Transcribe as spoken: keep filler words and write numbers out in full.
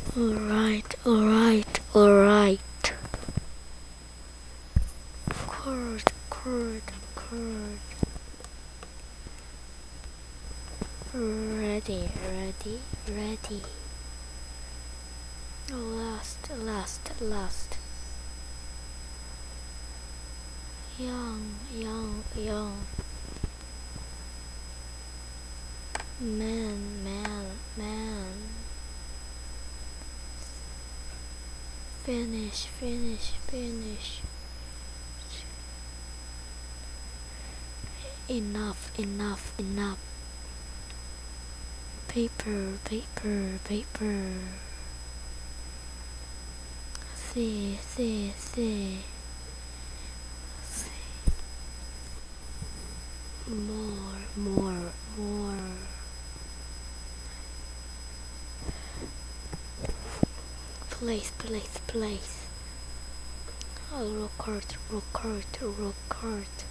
Alright, alright, alright. Chord, chord, chord. Ready, ready, ready. Last, last, last. Young, young, young. Man, man, man. Finish, finish, finish. Enough, enough, enough. Paper, paper, paper. See, see, see. More, more, more. Place, place, place. Record, record, record.